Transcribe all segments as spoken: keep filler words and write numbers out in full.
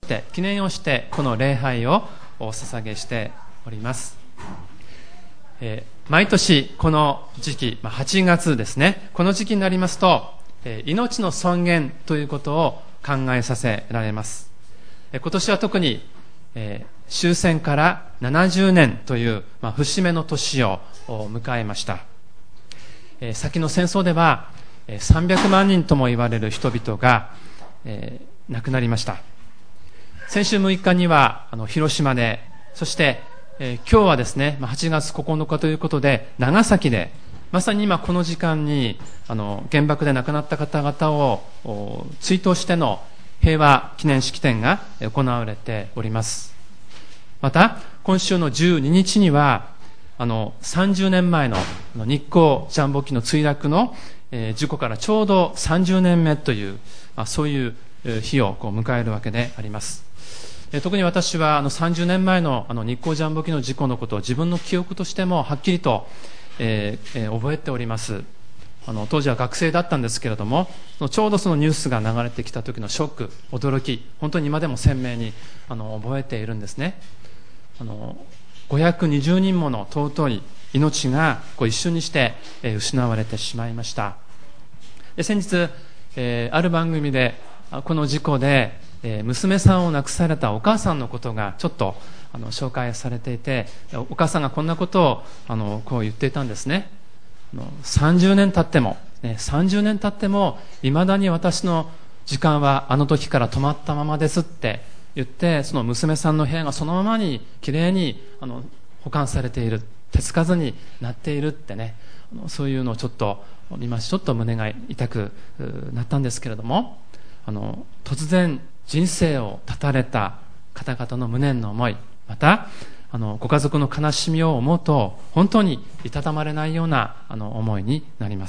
記念をしてこの礼拝をお捧げしております。えー、毎年この時期、まあ、はちがつですね、この時期になりますと、えー、命の尊厳ということを考えさせられます。えー、今年は特に、えー、終戦からななじゅうねんという、まあ、節目の年を迎えました。えー、先の戦争では、えー、さんびゃくまんにんとも言われる人々が、えー、亡くなりました。先週むいかにはあの広島で、そして、えー、今日はですね、はちがつここのかということで長崎で、まさに今この時間にあの原爆で亡くなった方々を追悼しての平和記念式典が行われております。また今週のじゅうににちにはあのさんじゅうねんまえの日航ジャンボ機の墜落の、えー、事故からちょうどさんじゅうねんめという、まあ、そういう日をこう迎えるわけであります。特に私はあのさんじゅうねんまえ の, あの日航ジャンボ機の事故のことを自分の記憶としてもはっきりと、えーえー、覚えております。あの当時は学生だったんですけれども、ちょうどそのニュースが流れてきた時のショック、驚き、本当に今でも鮮明にあの覚えているんですね。あのごひゃくにじゅうにんもの尊い命がこう一瞬にして、えー、失われてしまいました。で先日、えー、ある番組でこの事故で娘さんを亡くされたお母さんのことがちょっとあの紹介されていて、お母さんがこんなことをあのこう言っていたんですね。あのさんじゅうねん経っても、ね、さんじゅうねん経ってもいまだに私の時間はあの時から止まったままですって言って、その娘さんの部屋がそのままにきれいにあの保管されている、手つかずになっているってね、あのそういうのをちょっと見まして、ちょっと胸が痛くなったんですけれども、あの突然人生を絶たれた方々の無念の思い、またあのご家族の悲しみを思うと本当にいたたまれないようなあの思いになります。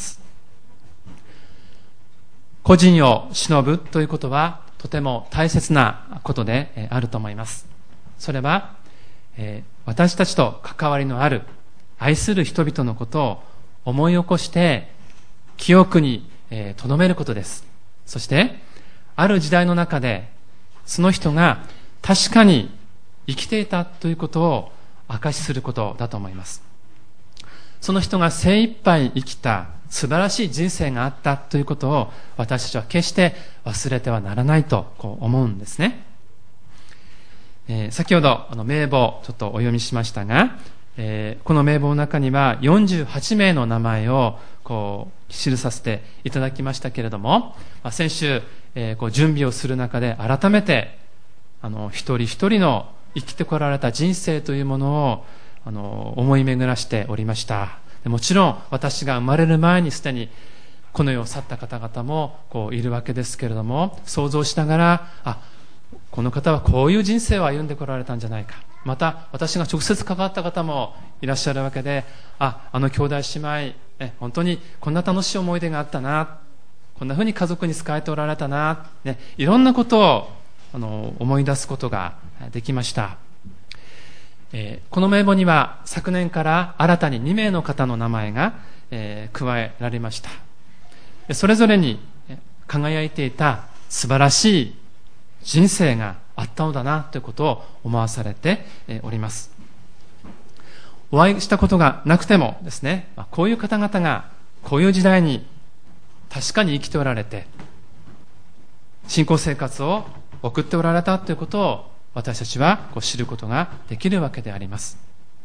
故人を偲ぶということはとても大切なことであると思います。それは、えー、私たちと関わりのある愛する人々のことを思い起こして記憶にとどめることです。そしてある時代の中でその人が確かに生きていたということを証しすることだと思います。その人が精一杯生きた素晴らしい人生があったということを私たちは決して忘れてはならないとこう思うんですね。えー、先ほどあの名簿ちょっとお読みしましたが、えー、この名簿の中にはよんじゅうはちめいの名前をこう記させていただきましたけれども、まあ、先週、えー、こう準備をする中で改めてあの一人一人の生きてこられた人生というものをあの思い巡らしておりました。でもちろん私が生まれる前にすでにこの世を去った方々もこういるわけですけれども、想像しながら、あ、この方はこういう人生を歩んでこられたんじゃないか、また私が直接関わった方もいらっしゃるわけで、あ、あの兄弟姉妹え本当にこんな楽しい思い出があったな、こんなふうに家族に仕えておられたな、ね、いろんなことをあの思い出すことができました。えー、この名簿には昨年から新たににめいの方の名前が、えー、加えられました。それぞれに輝いていた素晴らしい人生があったのだなということを思わされております。お会いしたことがなくてもですね、こういう方々がこういう時代に確かに生きておられて信仰生活を送っておられたということを私たちはこう知ることができるわけであります。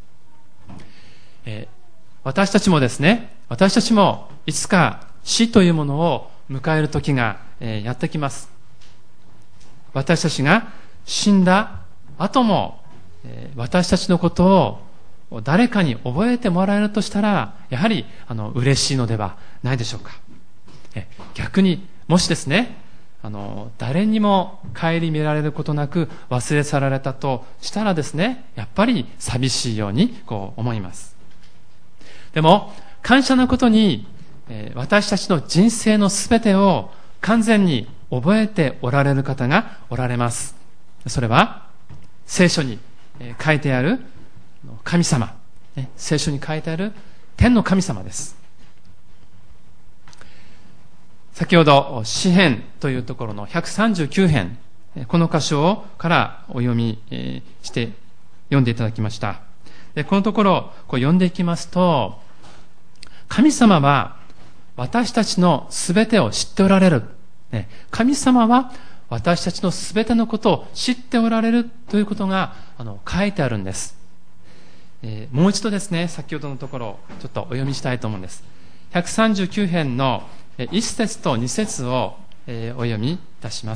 えー、私たちもですね、私たちもいつか死というものを迎える時が、えー、やってきます。私たちが死んだ後も、えー、私たちのことを誰かに覚えてもらえるとしたら、やはりあの嬉しいのではないでしょうか。え逆にもしですね、あの誰にも顧みられることなく忘れ去られたとしたらですね、やっぱり寂しいようにこう思います。でも感謝のことに、えー、私たちの人生のすべてを完全に覚えておられる方がおられます。それは聖書に書いてある神様、聖書に書いてある天の神様です。先ほど詩編というところのひゃくさんじゅうきゅうへんこの箇所からお読みして読んでいただきました。でこのところこう読んでいきますと、神様は私たちのすべてを知っておられる。神様は私たちのすべてのことを知っておられるということがあの書いてあるんです。えー、もう一度ですね、先ほどのところちょっとお読みしたいと思うんです。ひゃくさんじゅうきゅう編のいち節とに節を、えー、お読みいたします。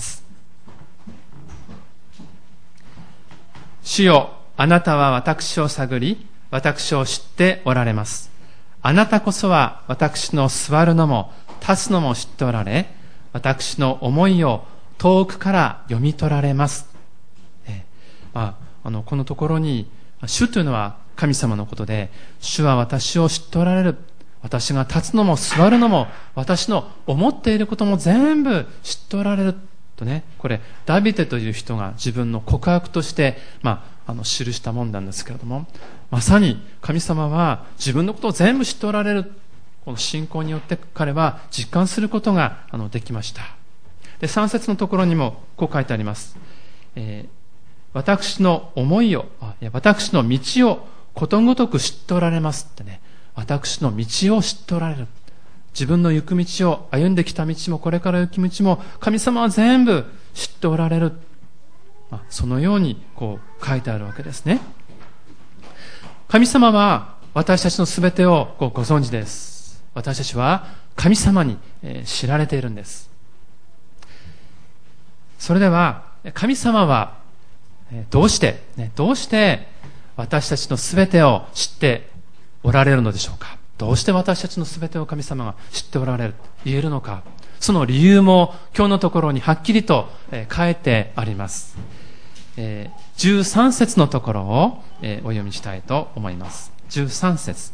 主よ、あなたは私を探り、私を知っておられます。あなたこそは私の座るのも立つのも知っておられ、私の思いを遠くから読み取られます。えーまあ、あのこのところに主というのは神様のことで、主は私を知っておられる。私が立つのも座るのも私の思っていることも全部知っておられるとね、これダビデという人が自分の告白として、まあ、あの記したもんなんですけれども、まさに神様は自分のことを全部知っておられる。この信仰によって彼は実感することがあのできました。でさん節のところにもこう書いてあります。えー、私の思いをあいや私の道をことごとく知っておられますってね、私の道を知っておられる。自分の行く道を、歩んできた道もこれから行く道も神様は全部知っておられる。まあ、そのようにこう書いてあるわけですね。神様は私たちのすべてをこうご存知です。私たちは神様に知られているんです。それでは神様はどうしてどうして私たちのすべてを知っておられるのでしょうか。どうして私たちのすべてを神様が知っておられる言えるのか。その理由も今日のところにはっきりと書いてあります。じゅうさん節のところをお読みしたいと思います。じゅうさん節。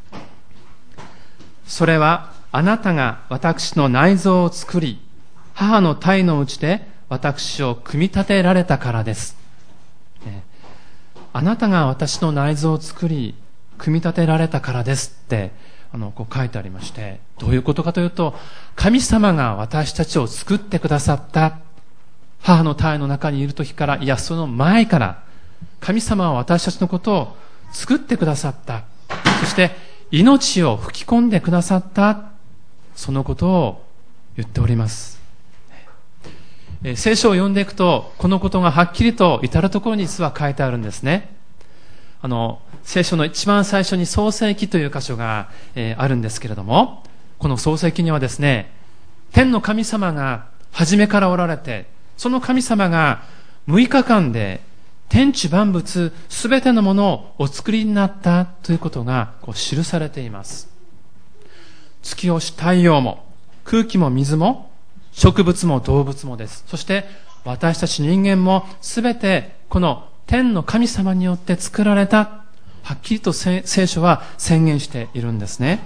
それはあなたが私の内臓を作り、母の胎のうちで私を組み立てられたからです。あなたが私の内臓を作り、組み立てられたからですってあのこう書いてありまして、どういうことかというと、神様が私たちを作ってくださった。母の胎の中にいる時から、いやその前から神様は私たちのことを作ってくださった。そして命を吹き込んでくださった。そのことを言っております。えー、聖書を読んでいくとこのことがはっきりと至るところに実は書いてあるんですね。あの聖書の一番最初に創世記という箇所が、えー、あるんですけれども、この創世記にはですね、天の神様が初めからおられて、その神様がむいかかんで天地万物すべてのものをお作りになったということがこう記されています。月星太陽も空気も水も植物も動物もです。そして私たち人間もすべてこの天の神様によって作られた、はっきりと聖書は宣言しているんですね。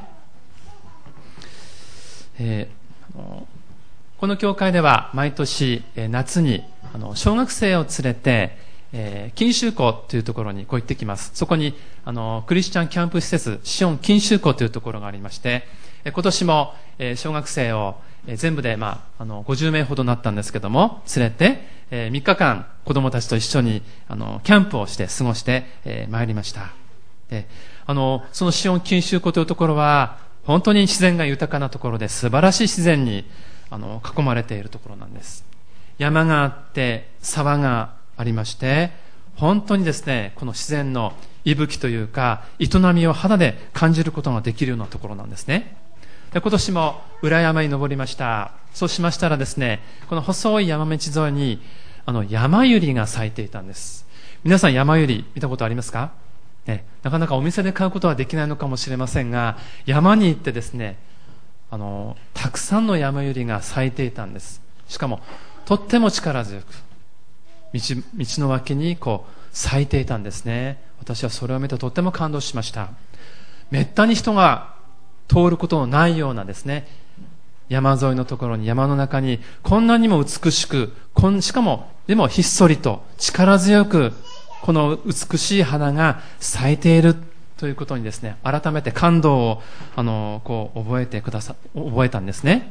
えー、この教会では毎年夏にあの小学生を連れて、えー、錦秋校というところにこう行ってきます。そこにあのクリスチャンキャンプ施設シオン錦秋校というところがありまして、今年も、えー、小学生を、えー、全部で、まあ、あのごじゅうめいほどなったんですけども連れて、えー、みっかかん子供たちと一緒にあのキャンプをして過ごして、えー、参りました。であのそのシオン錦秋湖というところは本当に自然が豊かなところで、素晴らしい自然にあの囲まれているところなんです。山があって沢がありまして、本当にですねこの自然の息吹というか営みを肌で感じることができるようなところなんですね。で今年も裏山に登りました。そうしましたらですね、この細い山道沿いにあの山百合が咲いていたんです。皆さん山百合見たことありますか？ね、なかなかお店で買うことはできないのかもしれませんが、山に行ってですね、あのたくさんの山百合が咲いていたんです。しかもとっても力強く道, 道の脇にこう咲いていたんですね。私はそれを見てとっても感動しました。めったに人が通ることのないようなですね、山沿いのところに、山の中にこんなにも美しく、こんしかもでもひっそりと力強くこの美しい花が咲いているということにですね、改めて感動をあのこう覚えてくださ覚えたんですね。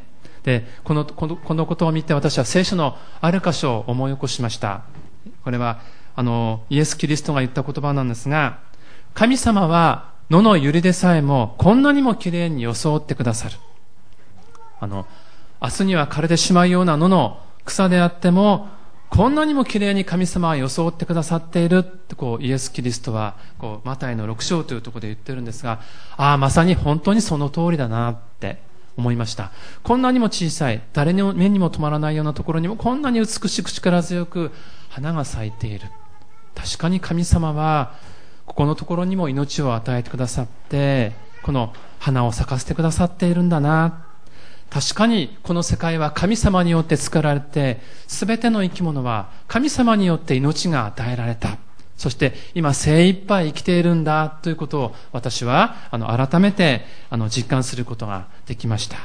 で、この、この、このことを見て私は聖書のある箇所を思い起こしました。これは、あの、イエス・キリストが言った言葉なんですが、神様は野の百合でさえもこんなにもきれいに装ってくださる。あの、明日には枯れてしまうような野の草であっても、こんなにもきれいに神様は装ってくださっているってこうイエス・キリストはこうマタイのろく章というところで言ってるんですが、ああ、まさに本当にその通りだなって思いました。こんなにも小さい、誰の目にも止まらないようなところにもこんなに美しく力強く花が咲いている。確かに神様はここのところにも命を与えてくださって、この花を咲かせてくださっているんだな。確かにこの世界は神様によって作られて、すべての生き物は神様によって命が与えられた。そして今精一杯生きているんだということを私はあの改めてあの実感することができました。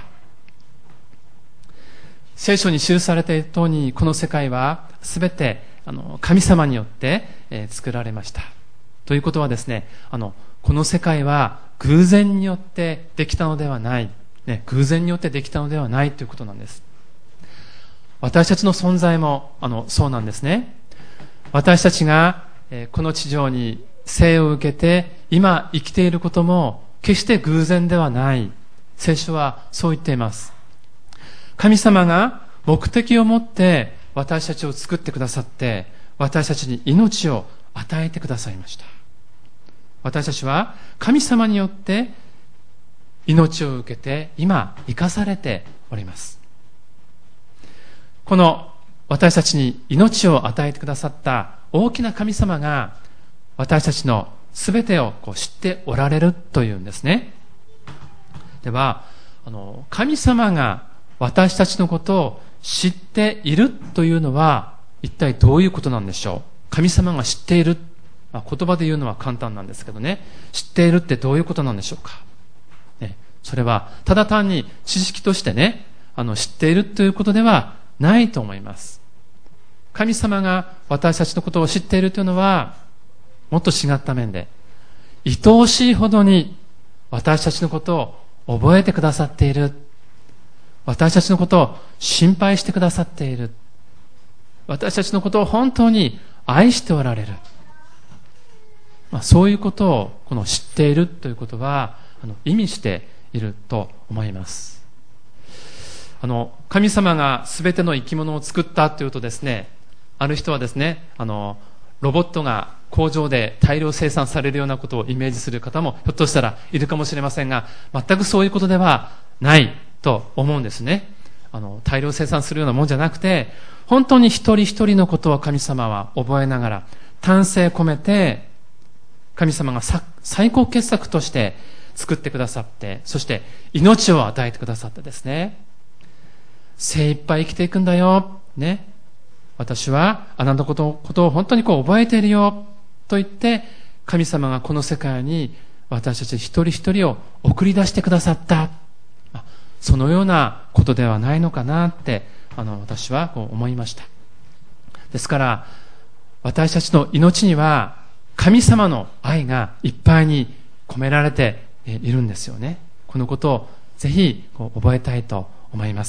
聖書に記されているように、この世界はすべてあの神様によって、えー、作られました。ということはですね、あのこの世界は偶然によってできたのではない。ね、偶然によってできたのではないということなんです。私たちの存在もあのそうなんですね。私たちが、えー、この地上に生を受けて今生きていることも決して偶然ではない。聖書はそう言っています。神様が目的を持って私たちを作ってくださって、私たちに命を与えてくださいました。私たちは神様によって命を受けて今生かされております。この私たちに命を与えてくださった大きな神様が私たちのすべてをこう知っておられるというんですね。では、あの神様が私たちのことを知っているというのは一体どういうことなんでしょう。神様が知っている、まあ、言葉で言うのは簡単なんですけどね、知っているってどういうことなんでしょうか。ね、それはただ単に知識としてね、あの知っているということではないと思います。神様が私たちのことを知っているというのはもっと違った面で、愛おしいほどに私たちのことを覚えてくださっている。私たちのことを心配してくださっている。私たちのことを本当に愛しておられる。まあ、そういうことをこの知っているということはあの意味していると思います。あの神様がすべての生き物を作ったというとですね、ある人はですね、あのロボットが工場で大量生産されるようなことをイメージする方もひょっとしたらいるかもしれませんが、全くそういうことではないと思うんですね。あの大量生産するようなもんじゃなくて、本当に一人一人のことを神様は覚えながら丹精込めて、神様が最高傑作として作ってくださって、そして命を与えてくださってですね、精一杯生きていくんだよ、ね、私はあなたのことを、ことを本当にこう覚えているよと言って、神様がこの世界に私たち一人一人を送り出してくださった。そのようなことではないのかなってあの私はこう思いました。ですから私たちの命には神様の愛がいっぱいに込められているんですよね。このことをぜひこう覚えたいと思います。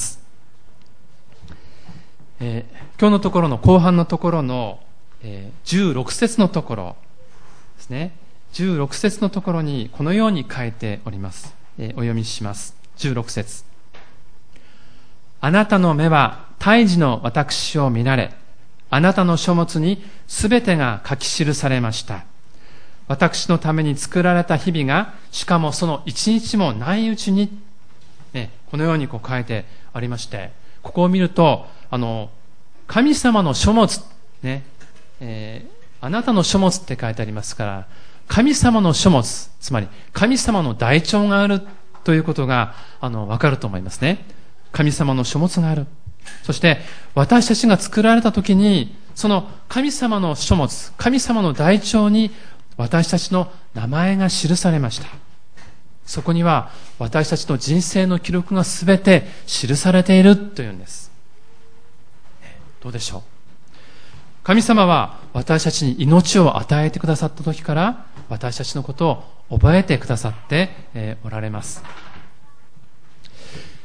えー、今日のところの後半のところの、えー、じゅうろく節のところですね。じゅうろく節のところにこのように書いております。えー、お読みします。じゅうろく節。あなたの目は胎児の私を見られ、あなたの書物にすべてが書き記されました。私のために作られた日々が、しかもその一日もないうちに、ね、このようにこう書いてありまして、ここを見ると、あの、神様の書物、ね、えー、あなたの書物って書いてありますから、神様の書物、つまり神様の台帳があるということが、あの、わかると思いますね。神様の書物がある。そして私たちが作られた時に、その神様の書物、神様の台帳に私たちの名前が記されました。そこには私たちの人生の記録がすべて記されているというんです。どうでしょう。神様は私たちに命を与えてくださった時から私たちのことを覚えてくださっておられます。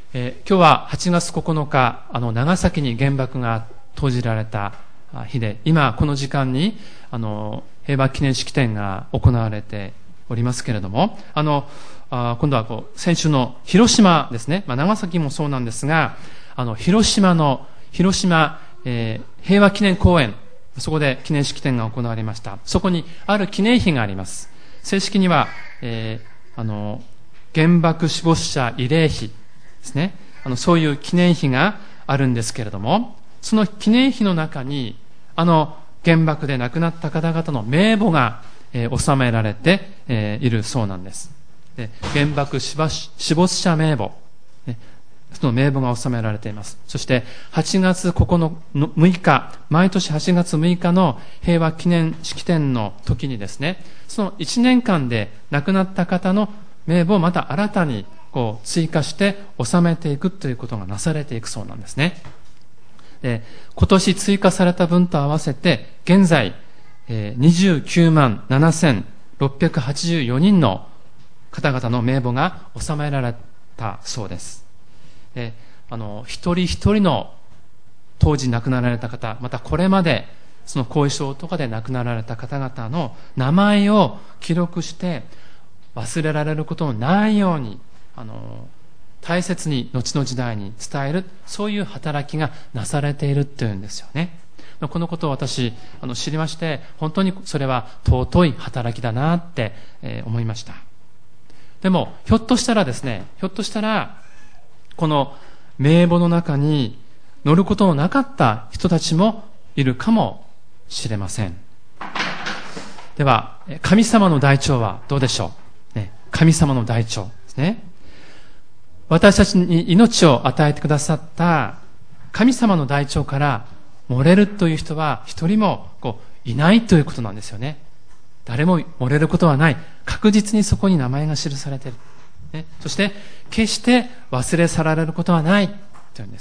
えー、今日ははちがつここのか、あの長崎に原爆が投じられた日で、今この時間にあの平和記念式典が行われておりますけれども、あのあ今度はこう先週の広島ですね、まあ、長崎もそうなんですが、あの広島の広島、えー、平和記念公園、そこで記念式典が行われました。そこにある記念碑があります。正式には、えー、あの原爆死没者慰霊碑ですね、あのそういう記念碑があるんですけれども、その記念碑の中にあの原爆で亡くなった方々の名簿が、えー、収められて、えー、いるそうなんです。で、原爆死没者名簿、ね、その名簿が収められています。そしてはちがつここのか、むいか、毎年はちがつむいかの平和記念式典の時にですね、そのいちねんかんで亡くなった方の名簿をまた新たにこう追加して収めていくということがなされていくそうなんですね。で、今年追加された分と合わせて現在、えー、にじゅうきゅうまんななせんろっぴゃくはちじゅうよにんの方々の名簿が収められたそうです。で、あの一人一人の当時亡くなられた方、またこれまでその後遺症とかで亡くなられた方々の名前を記録して忘れられることのないように、あの大切に後の時代に伝える、そういう働きがなされているっていうんですよね。このことを私あの知りまして、本当にそれは尊い働きだなって、えー、思いました。でもひょっとしたらですね、ひょっとしたらこの名簿の中に載ることのなかった人たちもいるかもしれません。では、神様の台帳はどうでしょう、ね、神様の台帳ですね。私たちに命を与えてくださった神様の台帳から漏れるという人は一人もこういないということなんですよね。誰も漏れることはない。確実にそこに名前が記されている、ね、そして決して忘れ去られることはないというんです。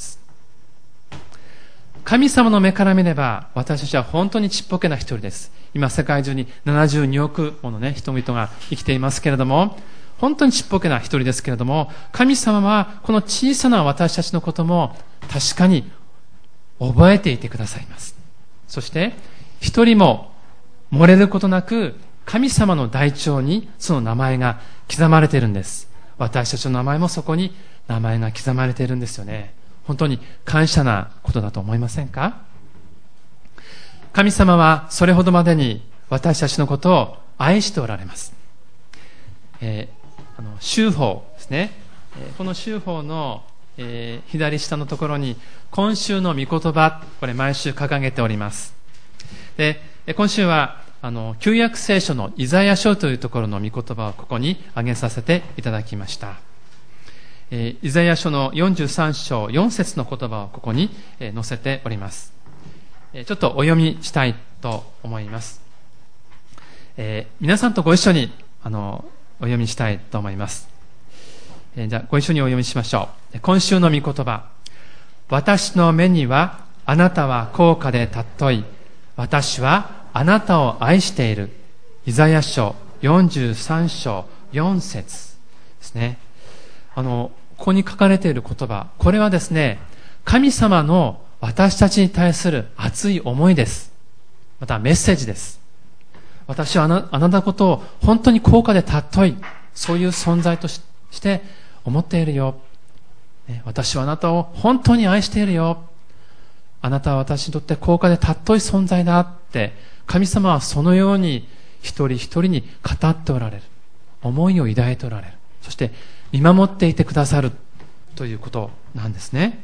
神様の目から見れば私たちは本当にちっぽけな一人です。今世界中にななじゅうにおくものね、人々が生きていますけれども、本当にちっぽけな一人ですけれども、神様はこの小さな私たちのことも確かに覚えていてくださいます。そして一人も漏れることなく神様の台帳にその名前が刻まれているんです。私たちの名前もそこに名前が刻まれているんですよね。本当に感謝なことだと思いませんか？神様はそれほどまでに私たちのことを愛しておられます。えー、あの修法ですね、えー、この修法の、えー、左下のところに今週の御言葉、これ毎週掲げております。で、今週はあの旧約聖書のイザヤ書というところの御言葉をここに挙げさせていただきました。えー、イザヤ書のよんじゅうさんしょうよんせつの言葉をここに、えー、載せております。えー、ちょっとお読みしたいと思います。えー、皆さんとご一緒にあのお読みしたいと思います。えー、じゃあご一緒にお読みしましょう。今週の御言葉。私の目にはあなたは高価で尊い。私はあなたを愛している。イザヤ書よんじゅうさんしょうよんせつですね。あのここに書かれている言葉、これはですね、神様の私たちに対する熱い思いです。またメッセージです。私はあな、あなたのことを本当に高価で尊い、そういう存在とし、して思っているよ。私はあなたを本当に愛しているよ。あなたは私にとって高価で尊い存在だって、神様はそのように一人一人に語っておられる。思いを抱いておられる。そして見守っていてくださるということなんですね。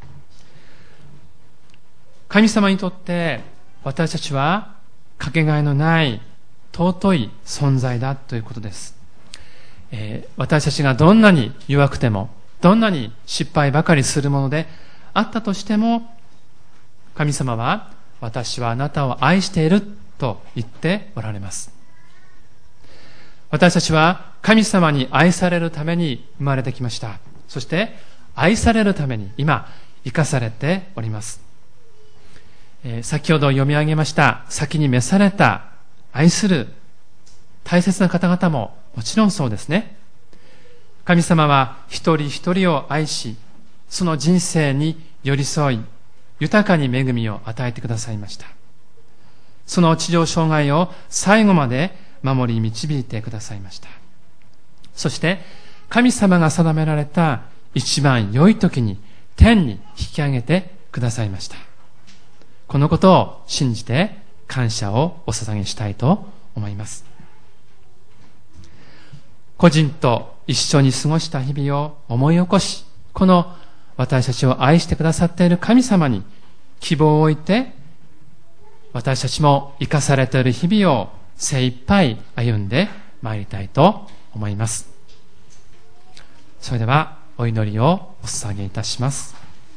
神様にとって私たちはかけがえのない尊い存在だということです。えー、私たちがどんなに弱くても、どんなに失敗ばかりするものであったとしても、神様は私はあなたを愛していると言っておられます。私たちは神様に愛されるために生まれてきました。そして愛されるために今生かされております。えー、先ほど読み上げました先に召された愛する大切な方々ももちろんそうですね。神様は一人一人を愛しその人生に寄り添い、豊かに恵みを与えてくださいました。その地上生涯を最後まで守り導いてくださいました。そして神様が定められた一番良い時に天に引き上げてくださいました。このことを信じて感謝をお捧げしたいと思います。個人と一緒に過ごした日々を思い起こし、この私たちを愛してくださっている神様に希望を置いて、私たちも生かされている日々を精一杯歩んでまいりたいと思います。それではお祈りをお捧げいたします。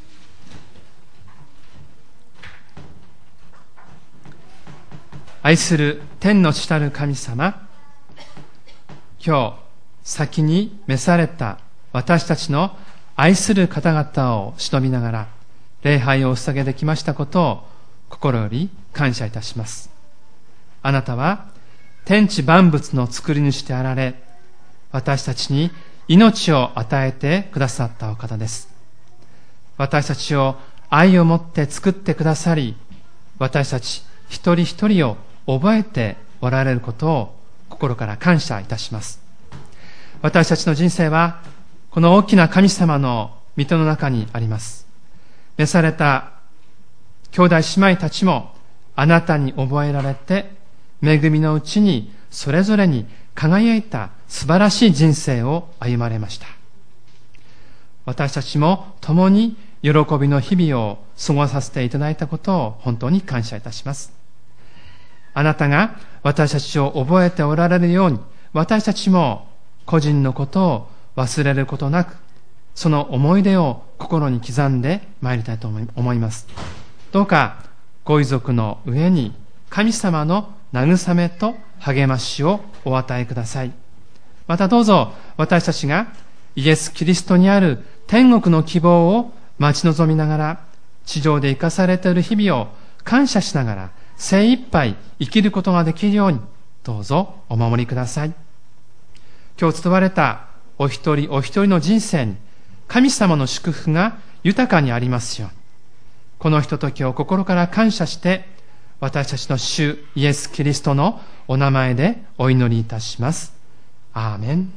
愛する天の父たる神様、今日先に召された私たちの愛する方々を偲びながら礼拝をお捧げできましたことを心より感謝いたします。あなたは天地万物の作り主であられ、私たちに命を与えてくださったお方です。私たちを愛を持って作ってくださり、私たち一人一人を覚えておられることを心から感謝いたします。私たちの人生はこの大きな神様の御手の中にあります。召された兄弟姉妹たちもあなたに覚えられて、恵みのうちにそれぞれに輝いた素晴らしい人生を歩まれました。私たちも共に喜びの日々を過ごさせていただいたことを本当に感謝いたします。あなたが私たちを覚えておられるように、私たちも個人のことを忘れることなく、その思い出を心に刻んでまいりたいと思います。どうかご遺族の上に神様の慰めと励ましをお与えください。またどうぞ私たちがイエス・キリストにある天国の希望を待ち望みながら、地上で生かされている日々を感謝しながら精一杯生きることができるように、どうぞお守りください。今日伝われたお一人お一人の人生に神様の祝福が豊かにありますように、このひとときを心から感謝して、私たちの主イエス・キリストのお名前でお祈りいたします。アーメン。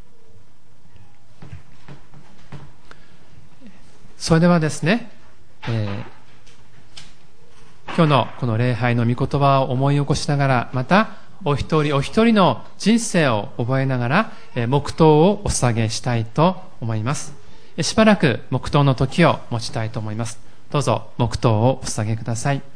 それではですね、えー、今日のこの礼拝の御言葉を思い起こしながら、またお一人お一人の人生を覚えながら、えー、黙祷をお捧げしたいと思います。しばらく黙祷の時を持ちたいと思います。どうぞ黙祷をお捧げください。